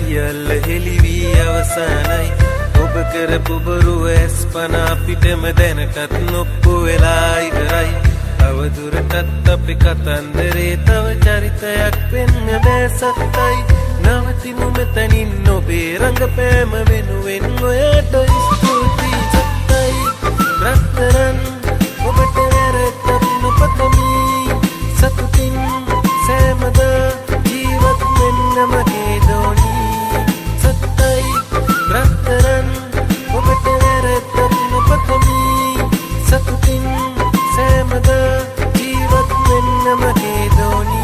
සියල්ල හෙළි වී අවසానයි ඔබ කරපු බොරුව ඇස්පන අපිටම දැනටත් නොප්පු වෙලා ඉවරයි අවදුරටත් අපි කතන්දරේ තව චරිතයක් වෙන්න බෑ සත්තයි නවතිමු මෙතනින් ඔබේ රංගපෑම වෙනුවෙන් ඔයාට ස්තුතියි සත්තයි රත්තරන් ඔබට වැරද්දක් නොපතමි සතුටින් සෑමදා ජීවත් වෙන්න මගේ දෝනී සත්තයි රත්තරන් ඔබට වැරද්දක් නොපතමි සතුටින් සෑමදා ජීවත් වෙන්න මගේ දෝනී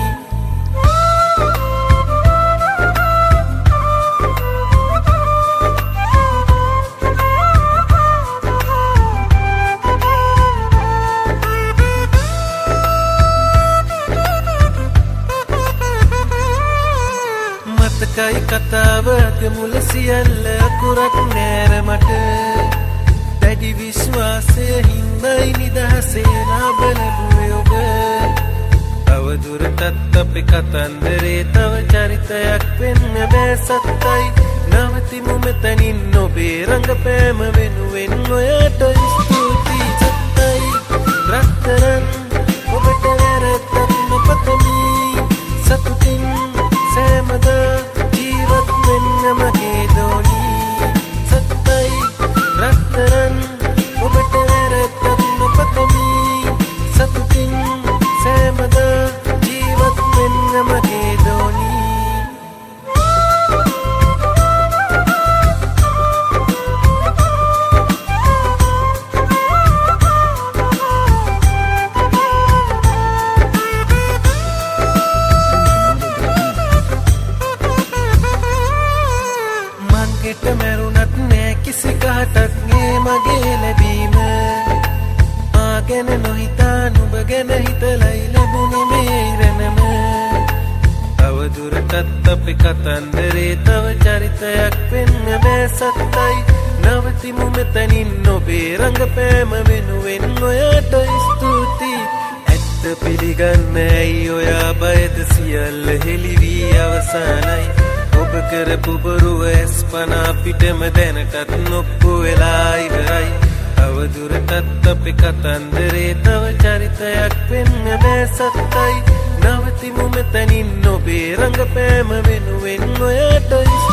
මතකයි කතාවක මුල සියල්ල අකුරක් නෑර මට දැඩි විශ්වාසය හින්දයි නිදහසේ නාබලබුවේ ඔබ අවදුරටත් අපි කතන්දරේ තව චරිතයක් වෙන්න බෑ සත්තයි නවතිමු මෙතනින් ඔබේ රංගපෑම වෙනුවෙන් ඔයාට ස්තුතියි සත්තයි රත්තරන් ඔබට වැරද්දක් නොපතමි සතුටින් සෑමදා ජීවත් වෙන්න මගේ දෝනී සත්තයි රත්තරන් ඔබට වැරද්දක් නොපතමි සතුටින් සෑමදා ජීවත් වෙන්න මගේ දෝනී ගෙට මැරුණත් නෑ කිසි කාටත් ගේ මගේ ලැබීම ආගෙන නොහිතා නුඹ ගැන හිතලයි ලැබුණේ මේ ඉරණම අවදුරටත් අපි කතන්දරේ තව චරිතයක් වෙන්න බෑ සත්තයි නවතිමු මෙතනින් ඔබේ රංගපෑම වෙනුවෙන් ඔයාට ස්තුතියි ඇත්ත පිළිගන්න ඇයි ඔයා බයද සියල්ල හෙළි වී අවසానයි ඔබ කරපු බොරුව ඇස්පන අපිටම දැනටත් නොප්පු වෙලා ඉවරයි අවදුරටත් අපි කතන්දරේ තව චරිතයක් වෙන්න බෑ සත්තයි නවතිමු මෙතනින් ඔබේ රංගපෑම වෙනුවෙන් ඔයාට